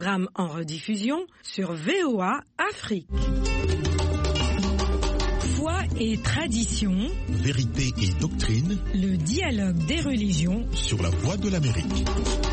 Programme en rediffusion sur VOA Afrique. Foi et tradition, vérité et doctrine, le dialogue des religions sur la Voix de l'Amérique.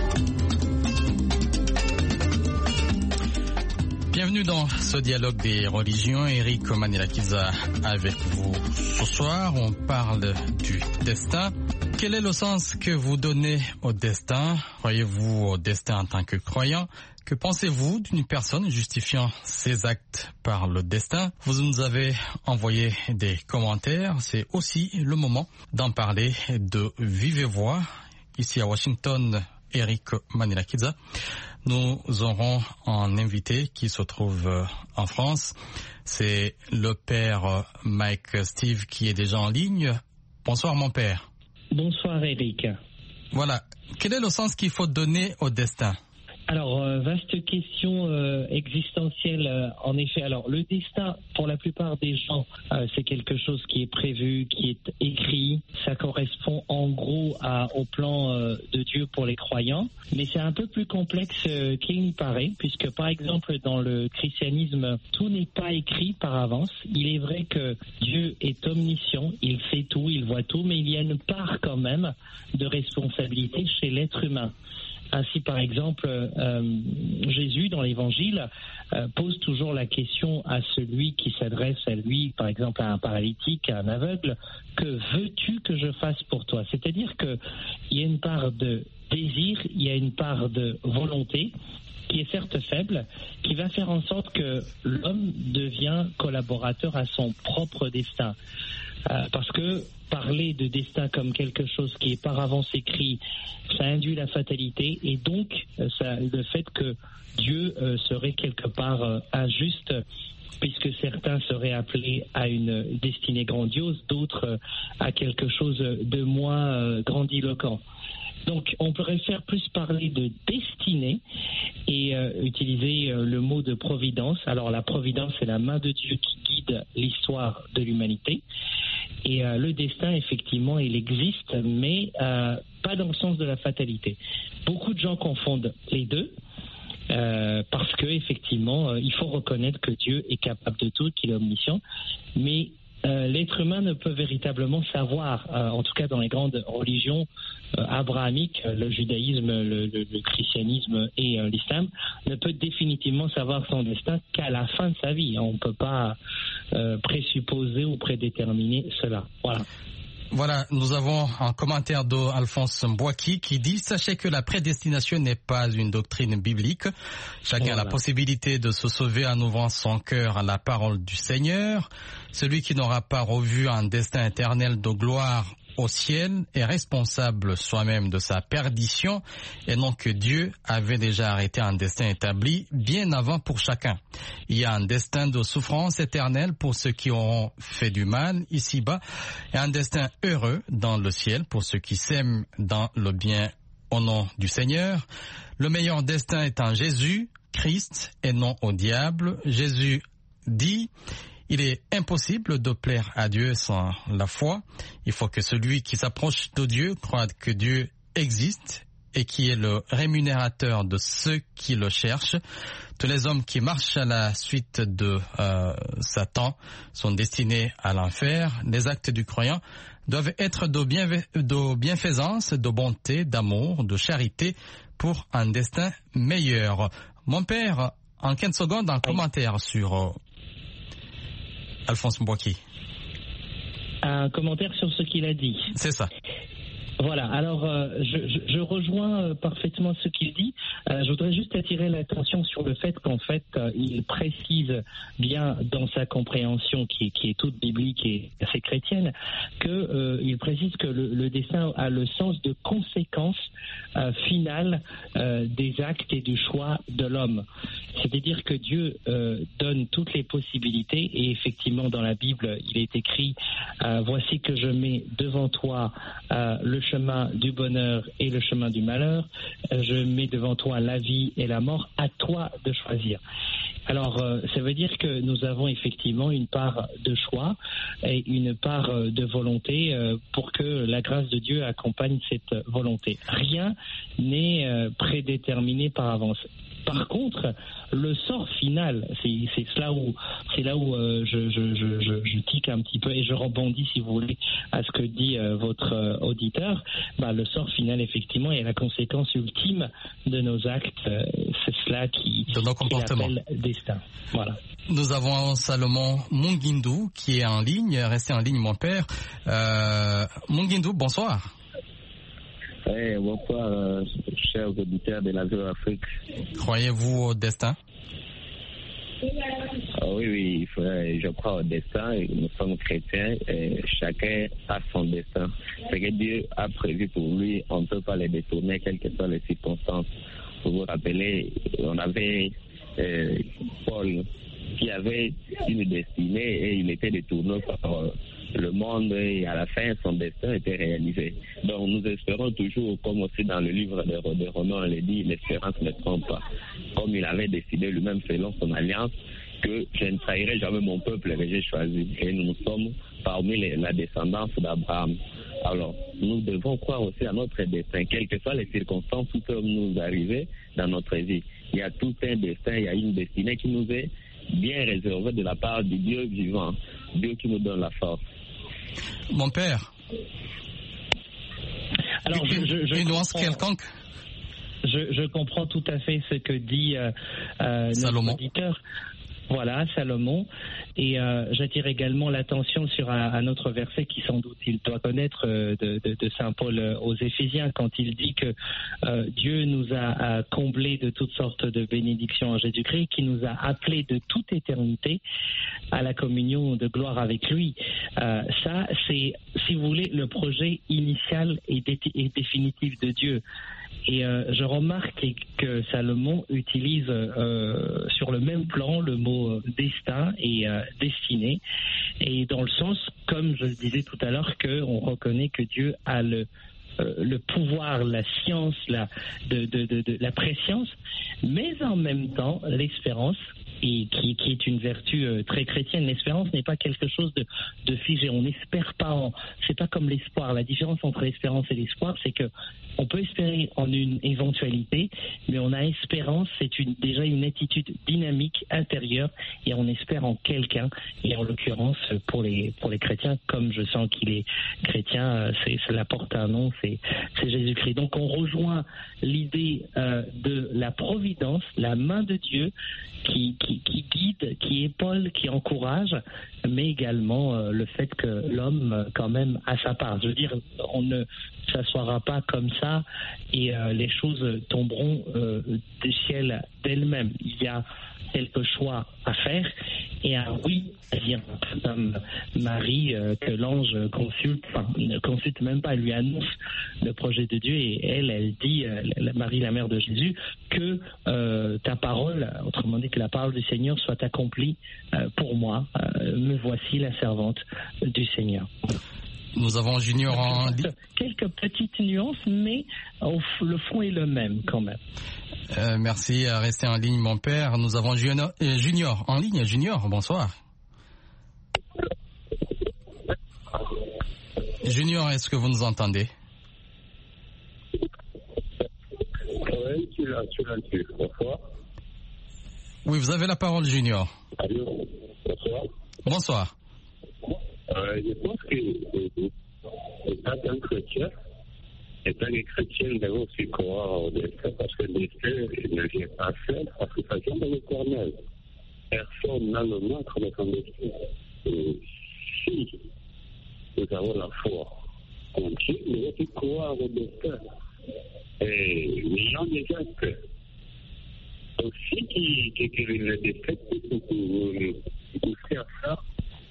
Bienvenue dans ce dialogue des religions. Eric Manilakiza avec vous ce soir. On parle du destin. Quel est le sens que vous donnez au destin? Croyez-vous au destin en tant que croyant? Que pensez-vous d'une personne justifiant ses actes par le destin? Vous nous avez envoyé des commentaires. C'est aussi le moment d'en parler de vive voix. Ici à Washington, Eric Manilakiza. Nous aurons un invité qui se trouve en France. C'est le père Mike Steve qui est déjà en ligne. Bonsoir mon père. Bonsoir Eric. Voilà. Quel est le sens qu'il faut donner au destin? Alors, vaste question existentielle, en effet. Alors, le destin, pour la plupart des gens, c'est quelque chose qui est prévu, qui est écrit. Ça correspond en gros au plan de Dieu pour les croyants. Mais c'est un peu plus complexe qu'il n'y paraît, puisque par exemple, dans le christianisme, tout n'est pas écrit par avance. Il est vrai que Dieu est omniscient, il sait tout, il voit tout, mais il y a une part quand même de responsabilité chez l'être humain. Ainsi, par exemple, Jésus, dans l'Évangile, pose toujours la question à celui qui s'adresse à lui, par exemple à un paralytique, à un aveugle, « Que veux-tu que je fasse pour toi ?» C'est-à-dire qu'il y a une part de désir, il y a une part de volonté, qui est certes faible, qui va faire en sorte que l'homme devient collaborateur à son propre destin. Parce que parler de destin comme quelque chose qui est par avance écrit, ça induit la fatalité et donc le fait que Dieu serait quelque part injuste, puisque certains seraient appelés à une destinée grandiose, d'autres à quelque chose de moins grandiloquent. Donc, on préfère plus parler de destinée et utiliser le mot de providence. Alors, la providence, c'est la main de Dieu qui guide l'histoire de l'humanité. Et le destin, effectivement, il existe, mais pas dans le sens de la fatalité. Beaucoup de gens confondent les deux. Parce que effectivement, il faut reconnaître que Dieu est capable de tout, qu'il est omniscient, mais l'être humain ne peut véritablement savoir, en tout cas dans les grandes religions abrahamiques, le judaïsme, le christianisme et l'islam, ne peut définitivement savoir son destin qu'à la fin de sa vie. On ne peut pas présupposer ou prédéterminer cela. Voilà. Voilà, nous avons un commentaire d'Alphonse Mbouaki qui dit « Sachez que la prédestination n'est pas une doctrine biblique. Chacun a la possibilité de se sauver en ouvrant son cœur à la parole du Seigneur. Celui qui n'aura pas revu un destin éternel de gloire au ciel est responsable soi-même de sa perdition et non que Dieu avait déjà arrêté un destin établi bien avant pour chacun. Il y a un destin de souffrance éternelle pour ceux qui auront fait du mal ici-bas et un destin heureux dans le ciel pour ceux qui s'aiment dans le bien au nom du Seigneur. Le meilleur destin est en Jésus, Christ et non au diable. Jésus dit... Il est impossible de plaire à Dieu sans la foi. Il faut que celui qui s'approche de Dieu croie que Dieu existe et qui est le rémunérateur de ceux qui le cherchent. Tous les hommes qui marchent à la suite de Satan sont destinés à l'enfer. Les actes du croyant doivent être de bienfaisance, de bonté, d'amour, de charité pour un destin meilleur. Mon père, en 15 secondes, un commentaire sur... Alphonse Mbouaki. Un commentaire sur ce qu'il a dit. C'est ça. Voilà, alors je rejoins parfaitement ce qu'il dit. Je voudrais juste attirer l'attention sur le fait qu'en fait, il précise bien dans sa compréhension qui est toute biblique et assez chrétienne, il précise que le destin a le sens de conséquence finale des actes et du choix de l'homme. C'est-à-dire que Dieu donne toutes les possibilités et effectivement dans la Bible, il est écrit « Voici que je mets devant toi le chemin du bonheur et le chemin du malheur. Je mets devant toi la vie et la mort. À toi de choisir. » Alors, ça veut dire que nous avons effectivement une part de choix et une part de volonté pour que la grâce de Dieu accompagne cette volonté. Rien n'est prédéterminé par avance. Par contre, le sort final, c'est là où je tique un petit peu et je rebondis, si vous voulez, à ce que dit votre auditeur. Le sort final, effectivement, est la conséquence ultime de nos actes. C'est cela qui appelle destin. Voilà. Nous avons Salomon Mungindu qui est en ligne. Restez en ligne, mon père. Mungindu, bonsoir. Bonsoir, chers auditeurs de la VOA Afrique. Croyez-vous au destin? Oui, je crois au destin. Nous sommes chrétiens et chacun a son destin. Ce que Dieu a prévu pour lui, on ne peut pas les détourner, quelles que soient les circonstances. Vous vous rappelez, on avait Paul qui avait une destinée et il était détourné par le monde et à la fin son destin était réalisé. Donc nous espérons toujours, comme aussi dans le livre de Romains on le dit, l'espérance ne trompe pas. Comme il avait décidé lui-même selon son alliance que je ne trahirai jamais mon peuple que j'ai choisi. Et nous sommes parmi la descendance d'Abraham. Alors nous devons croire aussi à notre destin, quelles que soient les circonstances qui peuvent nous arriver dans notre vie. Il y a tout un destin, il y a une destinée qui nous est bien réservée de la part du Dieu vivant, Dieu qui nous donne la force. Mon père, alors, une nuance quelconque. Je comprends tout à fait ce que dit notre auditeur. Voilà, Salomon. Et j'attire également l'attention sur un autre verset qui sans doute il doit connaître de Saint Paul aux Éphésiens, quand il dit que Dieu nous a comblés de toutes sortes de bénédictions en Jésus-Christ, qui nous a appelés de toute éternité à la communion de gloire avec lui. Ça, c'est, si vous voulez, le projet initial et définitif de Dieu. Et je remarque que Salomon utilise sur le même plan le mot destin et destinée, et dans le sens, comme je le disais tout à l'heure, qu'on reconnaît que Dieu a le pouvoir, la science, la préscience, mais en même temps l'espérance, et qui est une vertu très chrétienne. L'espérance n'est pas quelque chose de figé. On n'espère pas. C'est pas comme l'espoir. La différence entre l'espérance et l'espoir, c'est que on peut espérer en une éventualité, mais on a espérance. C'est déjà une attitude dynamique intérieure, et on espère en quelqu'un. Et en l'occurrence, pour les chrétiens, comme je sens qu'il est chrétien, cela porte un nom, c'est Jésus-Christ. Donc on rejoint l'idée de la providence, la main de Dieu qui guide, qui épaule, qui encourage, mais également le fait que l'homme quand même a sa part. Je veux dire, on ne s'assoira pas comme ça et les choses tomberont du ciel d'elles-mêmes. Il y a quelques choix à faire, et un oui à dire comme Marie que l'ange ne consulte même pas, elle lui annonce le projet de Dieu, et elle dit, Marie la mère de Jésus, que ta parole, autrement dit que la parole du Seigneur soit accomplie pour moi, me voici la servante du Seigneur. Nous avons Junior en ligne. Quelques petites nuances, mais le fond est le même quand même. Merci, restez en ligne, mon père. Nous avons Junior en ligne. Junior, bonsoir. Junior, est-ce que vous nous entendez? Oui, tu l'as dit. Bonsoir. Oui, vous avez la parole, Junior. Allô, bonsoir. Bonsoir. Je pense que, étant un chrétien, nous devons aussi croire au destin, parce que le destin ne vient pas seul, parce que ça vient de l'Éternel. Personne n'a le maître de son destin. Si nous avons la foi en Dieu, nous devons aussi croire au destin. Et n'ayant des actes aussi qui le destin pour faire ça.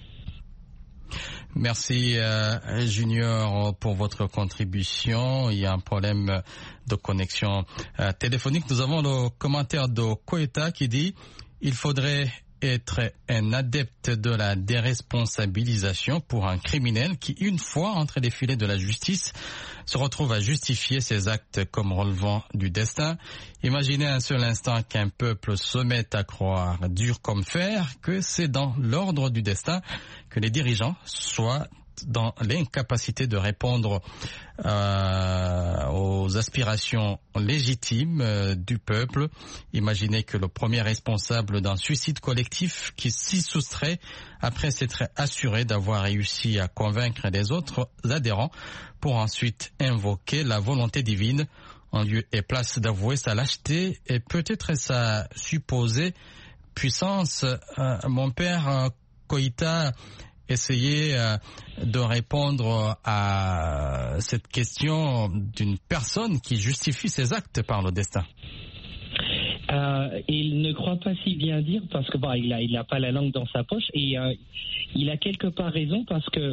Merci Junior pour votre contribution. Il y a un problème de connexion téléphonique. Nous avons le commentaire de Koeta qui dit: il faudrait être un adepte de la déresponsabilisation pour un criminel qui, une fois entre les filets de la justice, se retrouve à justifier ses actes comme relevant du destin. Imaginez un seul instant qu'un peuple se mette à croire dur comme fer que c'est dans l'ordre du destin que les dirigeants soient dans l'incapacité de répondre aux aspirations légitimes du peuple. Imaginez que le premier responsable d'un suicide collectif qui s'y soustrait après s'être assuré d'avoir réussi à convaincre les autres adhérents pour ensuite invoquer la volonté divine en lieu et place d'avouer sa lâcheté et peut-être sa supposée puissance. Mon père Koïta essayer de répondre à cette question d'une personne qui justifie ses actes par le destin. Il ne croit pas si bien dire parce que il a pas la langue dans sa poche et il a quelque part raison parce que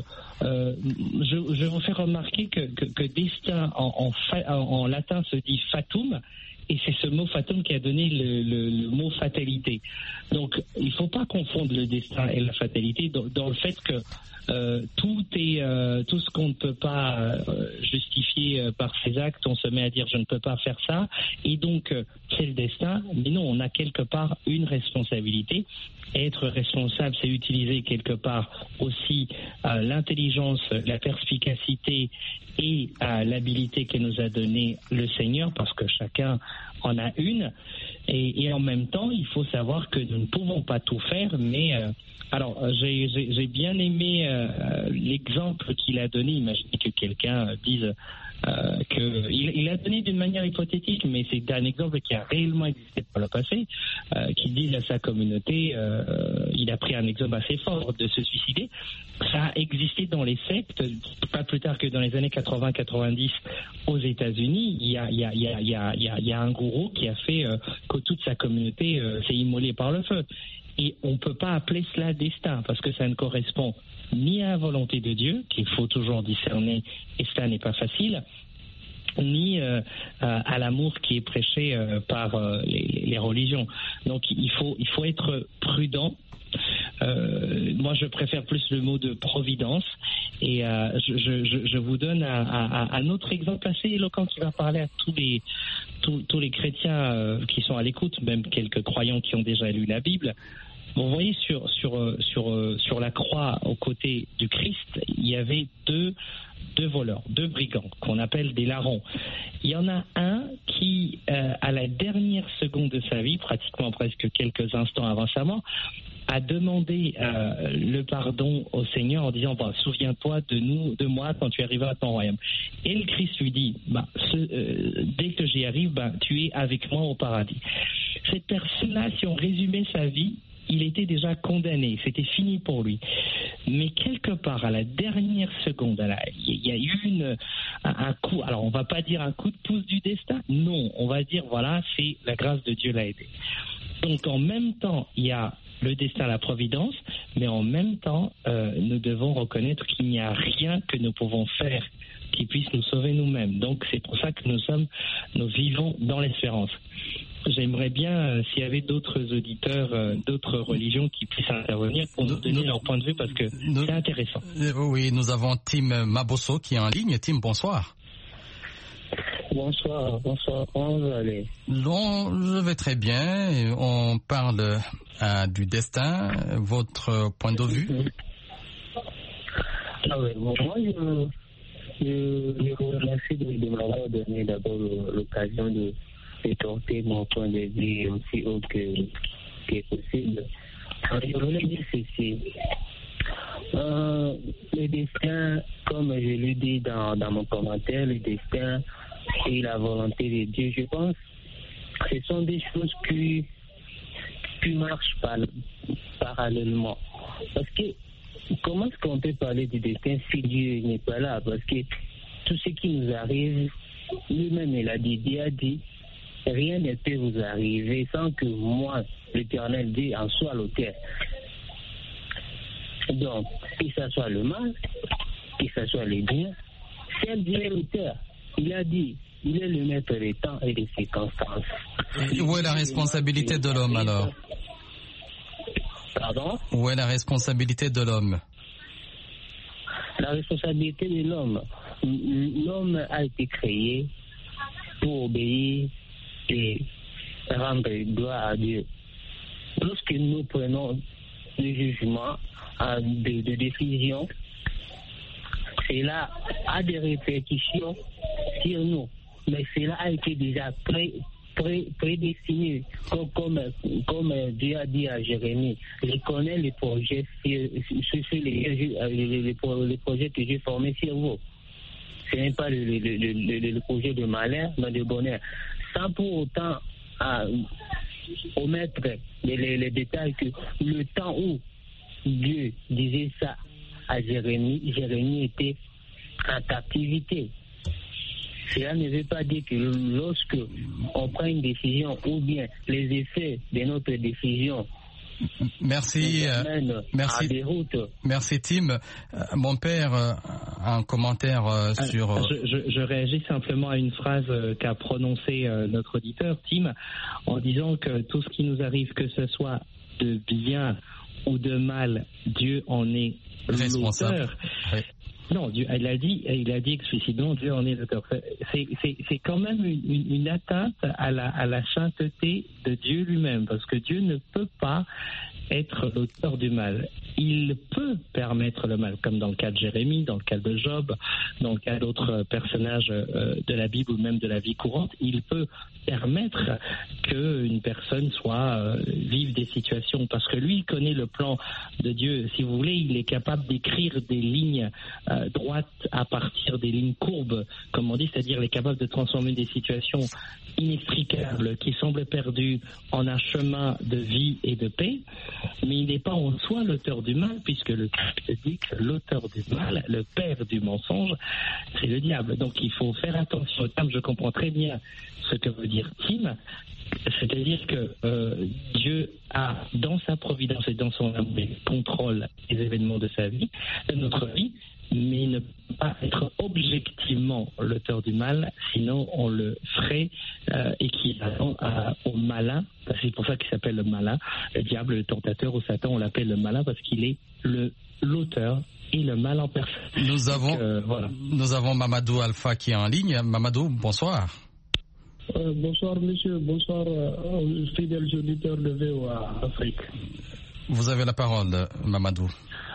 je vous fais remarquer que destin en latin se dit fatum. Et c'est ce mot fatum qui a donné le mot fatalité. Donc, il ne faut pas confondre le destin et la fatalité dans le fait que tout ce qu'on ne peut pas justifier par ses actes, on se met à dire je ne peux pas faire ça, et donc c'est le destin. Mais non, on a quelque part une responsabilité. Être responsable, c'est utiliser quelque part aussi l'intelligence, la perspicacité et l'habilité que nous a donné le Seigneur, parce que chacun en a une. Et en même temps, il faut savoir que nous ne pouvons pas tout faire, mais alors j'ai bien aimé l'exemple qu'il a donné. Imaginez que quelqu'un dise qu'il a donné d'une manière hypothétique, mais c'est un exemple qui a réellement existé par le passé, qui dit à sa communauté, il a pris un exemple assez fort de se suicider. Ça a existé dans les sectes, pas plus tard que dans les années 80-90 aux États-Unis. Il y a un gourou qui a fait que toute sa communauté s'est immolée par le feu. Et on ne peut pas appeler cela destin, parce que ça ne correspond ni à la volonté de Dieu, qu'il faut toujours discerner, et cela n'est pas facile, ni à l'amour qui est prêché par les religions. Donc il faut être prudent. Moi, je préfère plus le mot de providence. Et je vous donne un autre exemple assez éloquent qui va parler à tous les chrétiens qui sont à l'écoute, même quelques croyants qui ont déjà lu la Bible. Vous voyez, sur la croix, aux côtés du Christ, il y avait deux voleurs, deux brigands, qu'on appelle des larrons. Il y en a un qui, à la dernière seconde de sa vie, pratiquement presque quelques instants avant sa mort, a demandé le pardon au Seigneur en disant souviens-toi de moi quand tu arriveras à ton royaume. Et le Christ lui dit dès que j'y arrive, tu es avec moi au paradis. Cette personne-là, si on résumait sa vie, il était déjà condamné, c'était fini pour lui. Mais quelque part, à la dernière seconde, il y a eu un coup, alors on va pas dire un coup de pouce du destin, non, on va dire c'est la grâce de Dieu l'a aidé. Donc en même temps, il y a le destin, la providence, mais en même temps, nous devons reconnaître qu'il n'y a rien que nous pouvons faire qui puisse nous sauver nous-mêmes. Donc c'est pour ça que nous vivons dans l'espérance. J'aimerais bien, s'il y avait d'autres auditeurs, d'autres religions qui puissent intervenir pour nous donner leur point de vue, parce que c'est intéressant. Oui, nous avons Tim Mabosso qui est en ligne. Tim, bonsoir. Bonsoir, comment vous allez? Non, je vais très bien. On parle du destin. Votre point de vue? Moi, je vous remercie de m'avoir donné d'abord l'occasion de tenter mon point de vue aussi haut que possible. Je voulais dire ceci. Le destin, comme je l'ai dit dans mon commentaire, le destin et la volonté de Dieu, je pense que ce sont des choses qui marchent parallèlement. Parce que comment est-ce qu'on peut parler du destin si Dieu n'est pas là? Parce que tout ce qui nous arrive, lui-même il a dit, Dieu a dit, rien ne peut vous arriver sans que moi, l'Éternel Dieu, en soit l'auteur. Donc, que ce soit le mal, que ce soit le bien, c'est Dieu l'auteur. Il a dit, il est le maître des temps et des circonstances. Où est la responsabilité de l'homme alors? Pardon? Où est la responsabilité de l'homme? La responsabilité de l'homme. L'homme a été créé pour obéir et rendre gloire à Dieu. Lorsque nous prenons des jugements, de décisions, cela a des répercussions sur nous. Mais cela a été déjà prédestiné, comme Dieu a dit à Jérémie. Je connais les projets, les projets que j'ai formés sur vous. Ce n'est pas le projet de malheur, mais de bonheur. Sans pour autant omettre les détails que le temps où Dieu disait ça à Jérémie était en captivité. Cela ne veut pas dire que lorsque on prend une décision ou bien les effets de notre décision. Merci Tim. Mon père, un commentaire sur... Je réagis simplement à une phrase qu'a prononcée notre auditeur, Tim, en disant que tout ce qui nous arrive, que ce soit de bien ou de mal, Dieu en est l'auteur. Oui. Non, il a dit explicitement, Dieu en est l'auteur. C'est quand même une atteinte à la sainteté de Dieu lui-même, parce que Dieu ne peut pas être l'auteur du mal. Il peut permettre le mal, comme dans le cas de Jérémie, dans le cas de Job, dans le cas d'autres personnages de la Bible ou même de la vie courante. Il peut permettre qu'une personne vive des situations, parce que lui, il connaît le plan de Dieu. Si vous voulez, il est capable d'écrire des lignes droites à partir des lignes courbes, comme on dit, c'est-à-dire il est capable de transformer des situations inextricables qui semblent perdues en un chemin de vie et de paix, mais il n'est pas en soi l'auteur du mal, puisque le Christ dit que l'auteur du mal, le père du mensonge, c'est le diable. Donc il faut faire attention au terme. Je comprends très bien ce que veut dire Tim, c'est-à-dire que Dieu a, dans sa providence et dans son amour, contrôle les événements de sa vie, de notre vie, mais il ne peut pas être objectivement l'auteur du mal, sinon on le ferait équivalent au malin. C'est pour ça qu'il s'appelle le malin, le diable, le tentateur, ou Satan, on l'appelle le malin parce qu'il est l'auteur et le mal en personne. Nous avons Mamadou Alpha qui est en ligne. Mamadou, bonsoir. Bonsoir monsieur, bonsoir aux fidèles auditeurs de VOA Afrique. Vous avez la parole, Mamadou.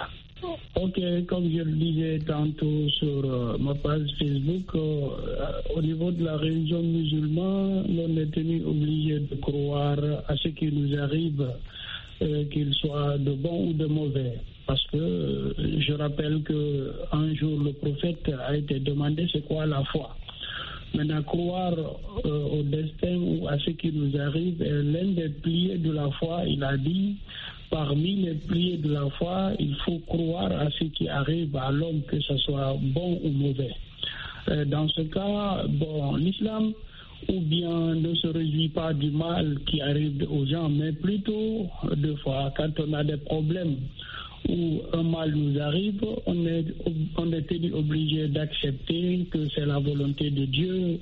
Ok, comme je le disais tantôt sur ma page Facebook, au niveau de la religion musulmane, on est tenu obligé de croire à ce qui nous arrive, qu'il soit de bon ou de mauvais. Parce que je rappelle qu'un jour le prophète a été demandé c'est quoi la foi. Maintenant, croire au destin ou à ce qui nous arrive est l'un des piliers de la foi. Il a dit, parmi les piliers de la foi, il faut croire à ce qui arrive à l'homme, que ce soit bon ou mauvais. Dans ce cas, l'islam, ou bien ne se réjouit pas du mal qui arrive aux gens, mais plutôt, des fois, quand on a des problèmes où un mal nous arrive, on est tenu obligé d'accepter que c'est la volonté de Dieu,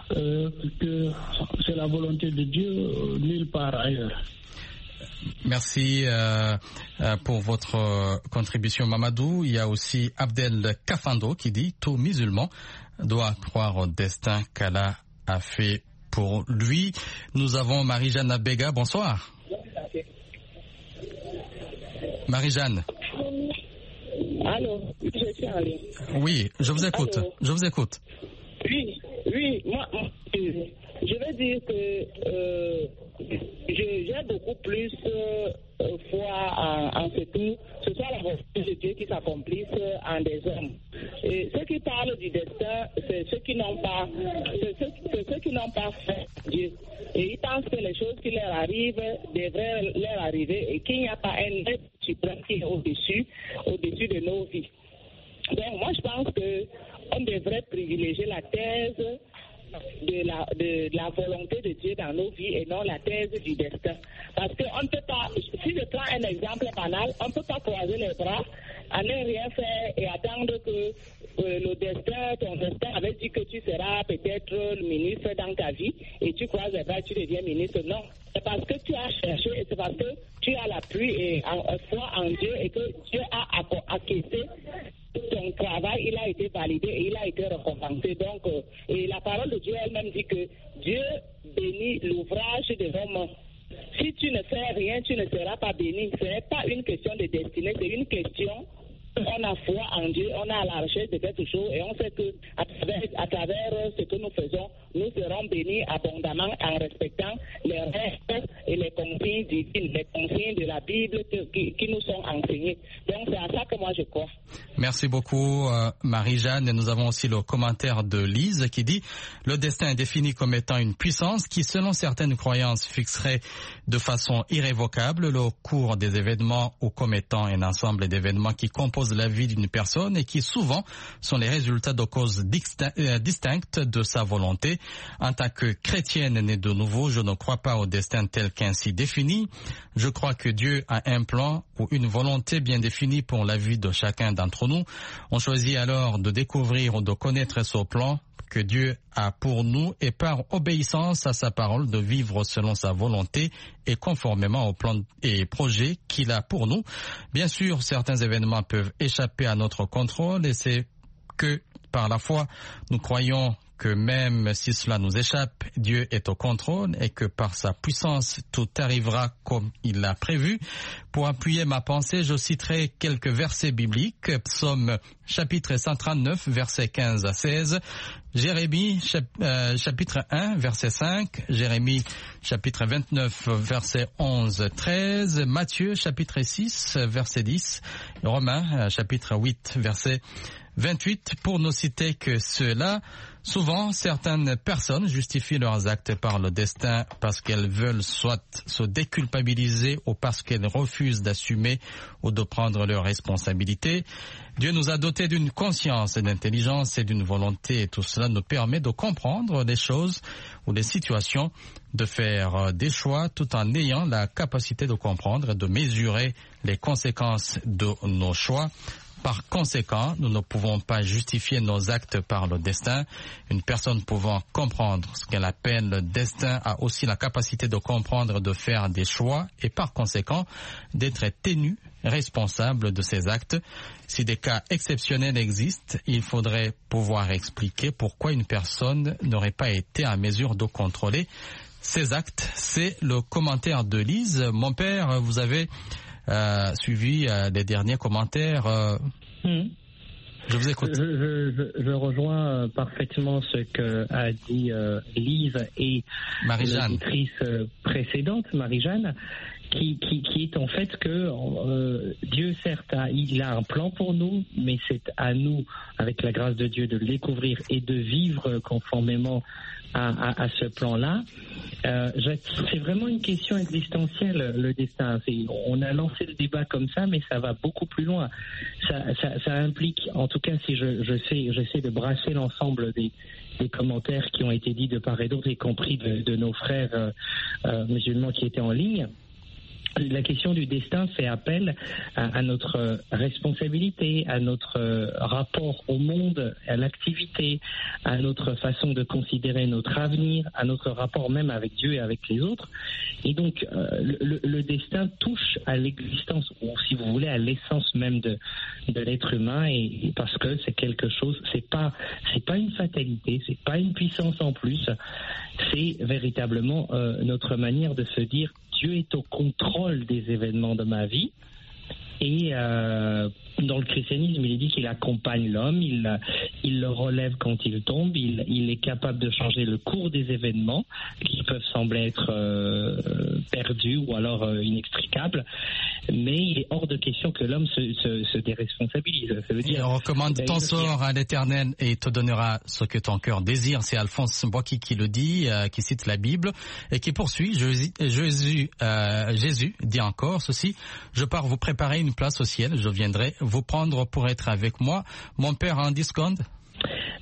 nulle part ailleurs. Merci pour votre contribution, Mamadou. Il y a aussi Abdel Kafando qui dit « Tout musulman doit croire au destin qu'Allah a fait pour lui ». Nous avons Marie-Jeanne Abega. Bonsoir. Marie-Jeanne. Allô, je suis en ligne. Oui, je vous écoute. Allô. Je vous écoute. Oui, moi, je veux dire que j'ai beaucoup plus foi en ce que ce soit la volonté de Dieu qui s'accomplisse en des hommes. Et ceux qui parlent du destin, c'est ceux qui n'ont pas fait Dieu. Et ils pensent que les choses qui leur arrivent devraient leur arriver et qu'il n'y a pas un être suprême qui est au-dessus de nos vies. Donc moi je pense qu'on devrait privilégier la thèse de la volonté de Dieu dans nos vies et non la thèse du destin. Parce qu'on ne peut pas, si je prends un exemple banal, on ne peut pas croiser les bras, à ne rien faire et attendre que ton destin avait dit que tu seras peut-être le ministre dans ta vie et tu croises les bras, tu deviens ministre. Non, c'est parce que tu as cherché et c'est parce que tu as l'appui et foi en Dieu et que Dieu a acquiescé. Ton travail, il a été validé et il a été récompensé. Donc, et la parole de Dieu elle-même dit que Dieu bénit l'ouvrage de nos mains. Si tu ne fais rien, tu ne seras pas béni. Ce n'est pas une question de destinée, c'est une question. On a foi en Dieu, on a à la recherche de quelque chose et on sait que à travers ce que nous faisons, nous serons bénis abondamment en respectant les règles et les consignes divines, les consignes de la Bible qui nous sont enseignées. Donc c'est à ça que moi je crois. Merci beaucoup Marie-Jeanne. Et nous avons aussi le commentaire de Lise qui dit « Le destin est défini comme étant une puissance qui, selon certaines croyances, fixerait de façon irrévocable le cours des événements ou comme étant un ensemble d'événements qui composent la vie d'une personne et qui souvent sont les résultats de causes distinctes de sa volonté. En tant que chrétienne née de nouveau, je ne crois pas au destin tel qu'ainsi défini. Je crois que Dieu a un plan ou une volonté bien définie pour la vie de chacun d'entre nous. On choisit alors de découvrir ou de connaître ce plan que Dieu a pour nous et par obéissance à sa parole de vivre selon sa volonté et conformément aux plans et projets qu'il a pour nous. Bien sûr, certains événements peuvent échapper à notre contrôle et c'est que par la foi, nous croyons que même si cela nous échappe, Dieu est au contrôle et que par sa puissance, tout arrivera comme il l'a prévu. Pour appuyer ma pensée, je citerai quelques versets bibliques. Psaume chapitre 139, versets 15 à 16. Jérémie chapitre 1, verset 5. Jérémie chapitre 29, verset 11, 13. Matthieu chapitre 6, verset 10. Romains chapitre 8, verset 28, pour ne citer que ceux-là. Souvent, certaines personnes justifient leurs actes par le destin parce qu'elles veulent soit se déculpabiliser ou parce qu'elles refusent d'assumer ou de prendre leurs responsabilités. Dieu nous a dotés d'une conscience et d'intelligence et d'une volonté et tout cela nous permet de comprendre les choses ou les situations, de faire des choix tout en ayant la capacité de comprendre et de mesurer les conséquences de nos choix. Par conséquent, nous ne pouvons pas justifier nos actes par le destin. Une personne pouvant comprendre ce qu'elle appelle le destin a aussi la capacité de comprendre, de faire des choix et par conséquent d'être tenu responsable de ses actes. Si des cas exceptionnels existent, il faudrait pouvoir expliquer pourquoi une personne n'aurait pas été en mesure de contrôler ses actes. C'est le commentaire de Lise. Mon père, vous avez suivi les derniers commentaires. Je vous écoute. Je rejoins parfaitement ce que a dit Lise et l'auditrice précédente, Marie-Jeanne, qui est en fait que Dieu, certes, il a un plan pour nous, mais c'est à nous, avec la grâce de Dieu, de le découvrir et de vivre conformément à ce plan-là. C'est vraiment une question existentielle, le destin. On a lancé le débat comme ça, mais ça va beaucoup plus loin. Ça implique, en tout cas, si j'essaie de brasser l'ensemble des commentaires qui ont été dits de part et d'autre, y compris de nos frères musulmans qui étaient en ligne. La question du destin fait appel à notre responsabilité, à notre rapport au monde, à l'activité, à notre façon de considérer notre avenir, à notre rapport même avec Dieu et avec les autres. Et donc, le destin touche à l'existence, ou si vous voulez, à l'essence même de l'être humain, et parce que c'est quelque chose, c'est pas une fatalité, c'est pas une puissance en plus, c'est véritablement notre manière de se dire Dieu est au contrôle des événements de ma vie. Et dans le christianisme, il est dit qu'il accompagne l'homme, il le relève quand il tombe, il est capable de changer le cours des événements qui peuvent sembler être perdus ou alors inextricables. Mais il est hors de question que l'homme se déresponsabilise. Ça veut dire, recommande ton sort à l'Éternel et il te donnera ce que ton cœur désire. C'est Alphonse Mbouaki qui le dit, qui cite la Bible et qui poursuit. Jésus dit encore ceci: je pars vous préparer une place au ciel, je viendrai vous prendre pour être avec moi. Mon père en 10 secondes.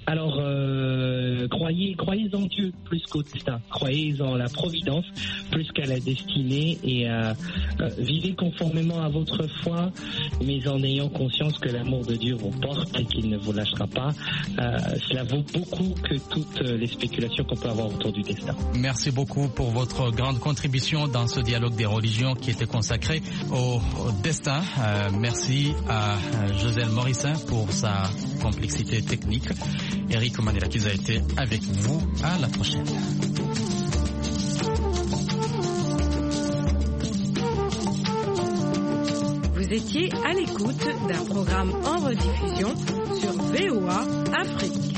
Alors, croyez en Dieu plus qu'au destin. Croyez en la providence plus qu'à la destinée et vivez conformément à votre foi, mais en ayant conscience que l'amour de Dieu vous porte et qu'il ne vous lâchera pas. Cela vaut beaucoup que toutes les spéculations qu'on peut avoir autour du destin. Merci beaucoup pour votre grande contribution dans ce dialogue des religions qui était consacré au destin. Merci à Joselle Morissin pour sa complexité technique. Eric Manelakiza a été avec vous. À la prochaine. Vous étiez à l'écoute d'un programme en rediffusion sur VOA Afrique.